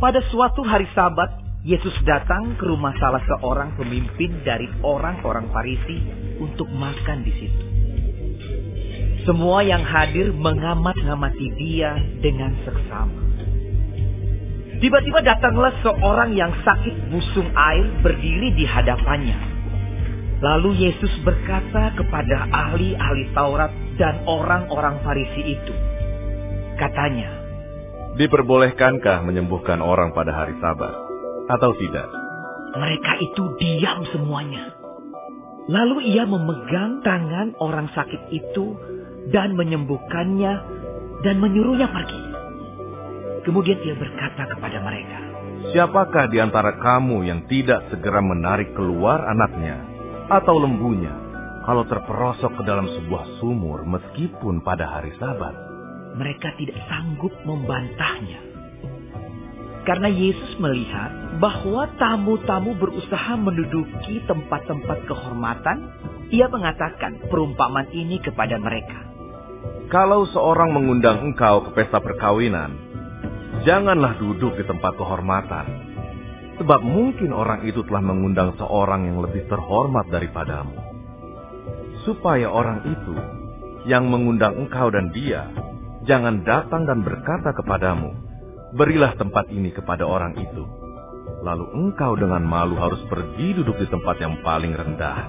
Pada suatu hari Sabat, Yesus datang ke rumah salah seorang pemimpin dari orang-orang Farisi untuk makan di situ. Semua yang hadir mengamat-ngamati dia dengan seksama. Tiba-tiba datanglah seorang yang sakit busung air berdiri di hadapannya. Lalu Yesus berkata kepada ahli-ahli Taurat dan orang-orang Farisi itu. Katanya, "Diperbolehkankah menyembuhkan orang pada hari Sabat, atau tidak?" Mereka itu diam semuanya. Lalu ia memegang tangan orang sakit itu dan menyembuhkannya dan menyuruhnya pergi. Kemudian ia berkata kepada mereka, "Siapakah di antara kamu yang tidak segera menarik keluar anaknya atau lembunya kalau terperosok ke dalam sebuah sumur meskipun pada hari Sabat?" Mereka tidak sanggup membantahnya. Karena Yesus melihat bahwa tamu-tamu berusaha menduduki tempat-tempat kehormatan, ia mengatakan perumpamaan ini kepada mereka. "Kalau seorang mengundang engkau ke pesta perkawinan, janganlah duduk di tempat kehormatan, sebab mungkin orang itu telah mengundang seorang yang lebih terhormat daripadamu. Supaya orang itu yang mengundang engkau dan dia jangan datang dan berkata kepadamu, 'Berilah tempat ini kepada orang itu.' Lalu engkau dengan malu harus pergi duduk di tempat yang paling rendah.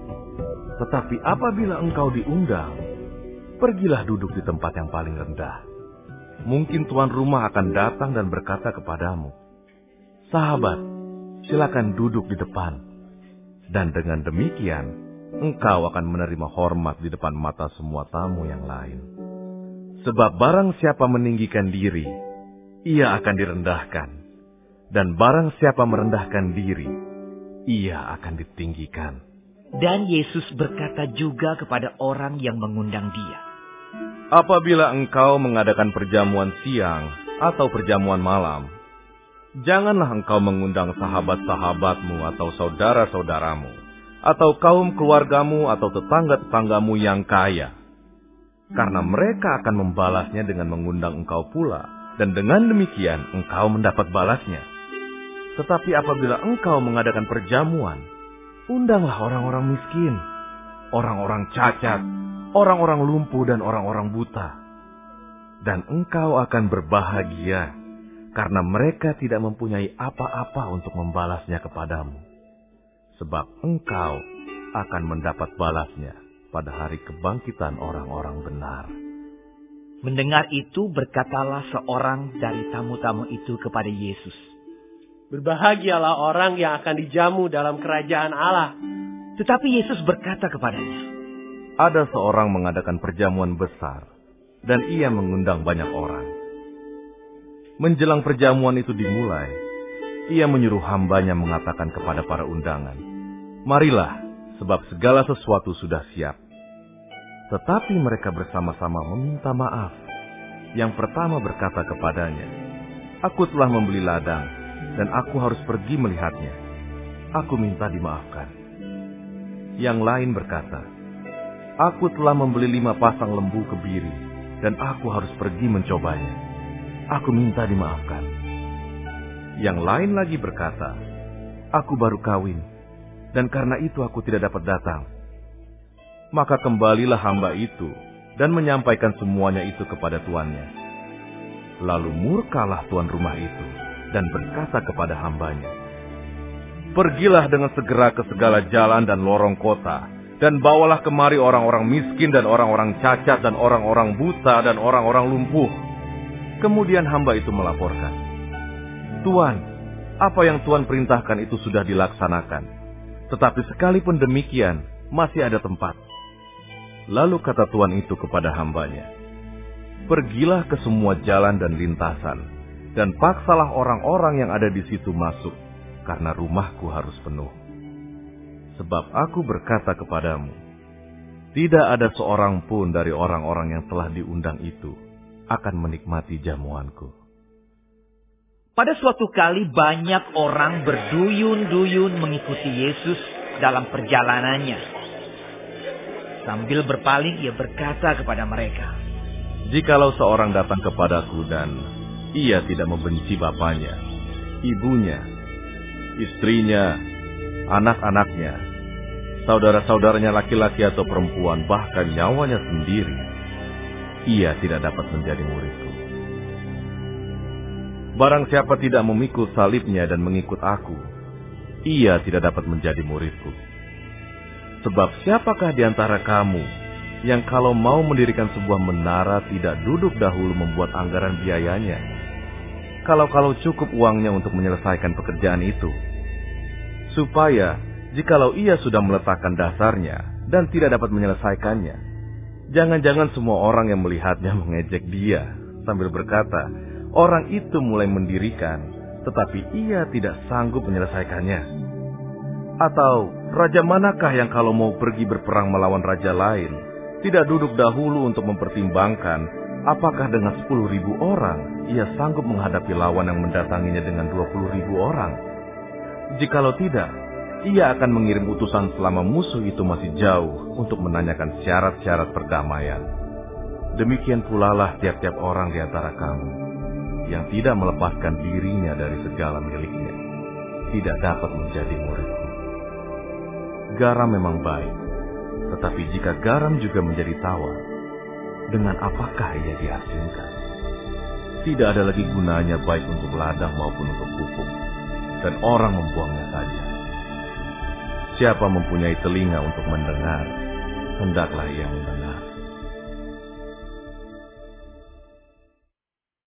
Tetapi apabila engkau diundang, pergilah duduk di tempat yang paling rendah. Mungkin tuan rumah akan datang dan berkata kepadamu, 'Sahabat, silakan duduk di depan.' Dan dengan demikian, engkau akan menerima hormat di depan mata semua tamu yang lain. Sebab barang siapa meninggikan diri, ia akan direndahkan. Dan barang siapa merendahkan diri, ia akan ditinggikan." Dan Yesus berkata juga kepada orang yang mengundang dia, "Apabila engkau mengadakan perjamuan siang atau perjamuan malam, janganlah engkau mengundang sahabat-sahabatmu atau saudara-saudaramu, atau kaum keluargamu atau tetangga-tetanggamu yang kaya. Karena mereka akan membalasnya dengan mengundang engkau pula, dan dengan demikian engkau mendapat balasnya. Tetapi apabila engkau mengadakan perjamuan, undanglah orang-orang miskin, orang-orang cacat, orang-orang lumpuh dan orang-orang buta. Dan engkau akan berbahagia, karena mereka tidak mempunyai apa-apa untuk membalasnya kepadamu. Sebab engkau akan mendapat balasnya pada hari kebangkitan orang-orang benar." Mendengar itu berkatalah seorang dari tamu-tamu itu kepada Yesus, "Berbahagialah orang yang akan dijamu dalam kerajaan Allah." Tetapi Yesus berkata kepadanya, "Ada seorang mengadakan perjamuan besar, dan ia mengundang banyak orang. Menjelang perjamuan itu dimulai, ia menyuruh hambanya mengatakan kepada para undangan, 'Marilah, sebab segala sesuatu sudah siap.' Tetapi mereka bersama-sama meminta maaf. Yang pertama berkata kepadanya, 'Aku telah membeli ladang, dan aku harus pergi melihatnya. Aku minta dimaafkan.' Yang lain berkata, 'Aku telah membeli 5 pasang lembu kebiri, dan aku harus pergi mencobanya. Aku minta dimaafkan.' Yang lain lagi berkata, 'Aku baru kawin, dan karena itu aku tidak dapat datang.' Maka kembalilah hamba itu dan menyampaikan semuanya itu kepada tuannya. Lalu murkalah tuan rumah itu dan berkata kepada hambanya, 'Pergilah dengan segera ke segala jalan dan lorong kota, dan bawalah kemari orang-orang miskin dan orang-orang cacat dan orang-orang buta dan orang-orang lumpuh.' Kemudian hamba itu melaporkan, 'Tuan, apa yang Tuan perintahkan itu sudah dilaksanakan, tetapi sekalipun demikian masih ada tempat.' Lalu kata tuan itu kepada hambanya, 'Pergilah ke semua jalan dan lintasan, dan paksalah orang-orang yang ada di situ masuk, karena rumahku harus penuh. Sebab aku berkata kepadamu, tidak ada seorang pun dari orang-orang yang telah diundang itu akan menikmati jamuanku.'" Pada suatu kali banyak orang berduyun-duyun mengikuti Yesus dalam perjalanannya. Sambil berpaling ia berkata kepada mereka, "Jikalau seorang datang kepadaku dan ia tidak membenci bapaknya, ibunya, istrinya, anak-anaknya, saudara-saudaranya laki-laki atau perempuan, bahkan nyawanya sendiri, ia tidak dapat menjadi muridku. Barang siapa tidak memikul salibnya dan mengikut aku, ia tidak dapat menjadi muridku. Sebab siapakah di antara kamu yang kalau mau mendirikan sebuah menara tidak duduk dahulu membuat anggaran biayanya? Kalau cukup uangnya untuk menyelesaikan pekerjaan itu. Supaya jikalau ia sudah meletakkan dasarnya dan tidak dapat menyelesaikannya, jangan-jangan semua orang yang melihatnya mengejek dia sambil berkata, orang itu mulai mendirikan, tetapi ia tidak sanggup menyelesaikannya. Atau raja manakah yang kalau mau pergi berperang melawan raja lain, tidak duduk dahulu untuk mempertimbangkan apakah dengan 10.000 orang ia sanggup menghadapi lawan yang mendatanginya dengan 20.000 orang? Jikalau tidak, ia akan mengirim utusan selama musuh itu masih jauh untuk menanyakan syarat-syarat perdamaian. Demikian pula lah tiap-tiap orang di antara kamu yang tidak melepaskan dirinya dari segala miliknya, tidak dapat menjadi muridku. Garam memang baik, tetapi jika garam juga menjadi tawar, dengan apakah ia diasingkan? Tidak ada lagi gunanya baik untuk ladang maupun untuk pupuk, dan orang membuangnya saja. Siapa mempunyai telinga untuk mendengar, hendaklah ia mendengar.